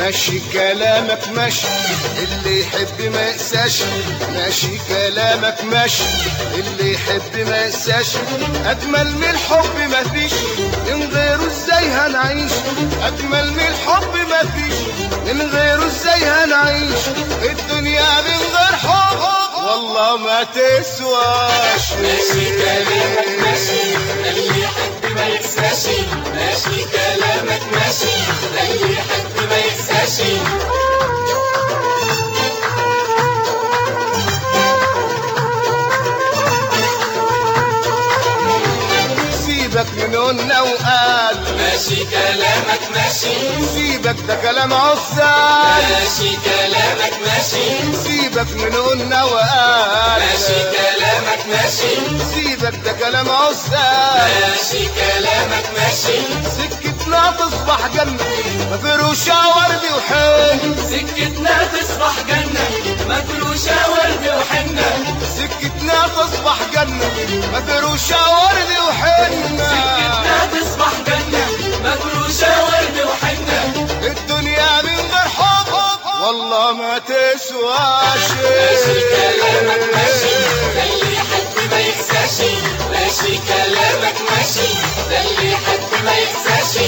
ماشي كلامك ماشي، اللي يحب ما يقساش. ماشي كلامك ماشي، اللي يحب ما يقساش. اجمل من الحب مفيش، من غيره ازاي هنعيش. اجمل من الحب مفيش، من غيره ازاي هنعيش. الدنيا من غير حب والله ما تسواش. ماشي كلامك ماشي، اللي يحب ما يقساش. ماشي كلامك ماشي، اللي يحب ما يقساش. سيبك من قلنا وقال، ماشي كلامك ماشي. سيبك ده كلام عسال. ماشي كلامك ماشي. سيبك من قلنا وقال، ماشي كلامك ماشي. سيبك ده كلام عسال. ماشي كلامك ماشي. سكتنا تصبح جنة مفروشة ورد وحين. سكتنا تصبح جنة مفروشة ورد وحنة. سكتنا تصبح جنة مفروشة ورد وحين. سكتنا تصبح جنة مفروشة ورد وحنة. الدنيا من غير حب والله ما تسواش. ماشي كلامك ماشي، ده اللي يحب ما يقساش. ماشي كلامك ماشي، ده اللي يحب ما يقساش.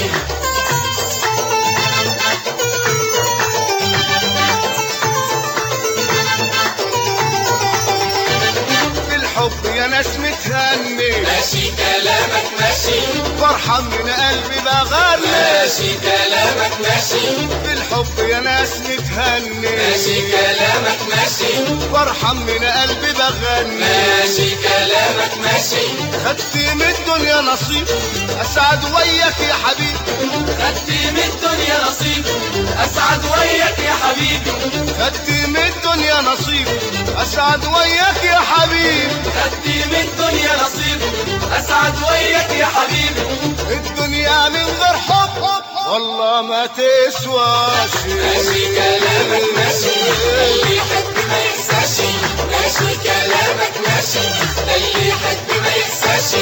في الحب يا ناس متهني، ماشي كلامك ماشي. فرحة من قلبي بغني. ماشي كلامك ماشي. في الحب يا ناس متهني، ماشي كلامك ماشي. فرحة من قلبي بغني. ماشي كلامك ماشي. خدت من الدنيا نصيب اسعد وياك يا حبيبي. خدت من الدنيا نصيب اسعد وياك يا حبيبي. خدت من الدنيا نصيب اسعد وياك يا حبيبي. خدت من الدنيا نصيب اسعد وياك يا حبيبي. الدنيا من غير حب والله ما تسواش. ماشي كلامك ماشي، اللي يحب ما يقساش. ماشي كلامك ماشي، اللي يحب ما يقساش.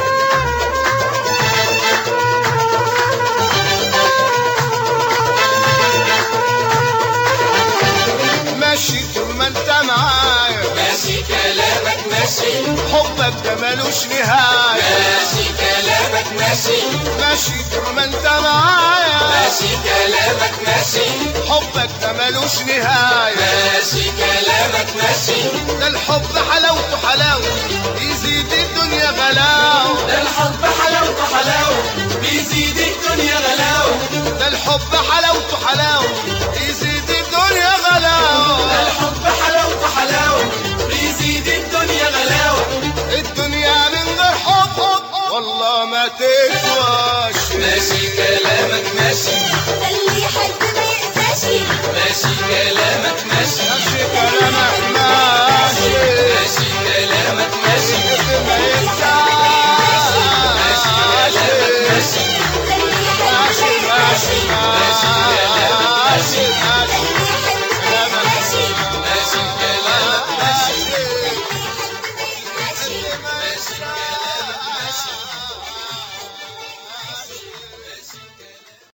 ماشي طول ما انت معايا، ماشي كلامك ماشي. حبك ده ملوش نهاية. ماشي كلامك ماشي. ماشي طول ما انت معايا، ماشي كلامك ماشي. حبك ده ملوش نهاية. ماشي كلامك ماشي. ده الحب حلاوته حلاوة يزيد الدنيا غلاوة. ده الحب حلاوته حلاوة بيزيد الدنيا غلاوة. ده الحب حلاوته حلاوة يزيد الدنيا غلاوة. ده الحب حلاوته حلاوة بيزيد الدنيا غلاوة. الدنيا من غير حب والله ما تسواش. ماشي كلامك ماشي، اللي يحب ما يقساش. ماشي كلامك ماشي. ماشي كلامك ماشي، ماشي كلامك ماشي. ما ينساش. ماشي كلامك ماشي. اللي يحب ما ماشي ماشي يقساش. ماشي ماشي اللي يحب ما يقساش. ماشي كلامك ماشي. اللي يحب ما يقساش. ماشي كلامك ماشي.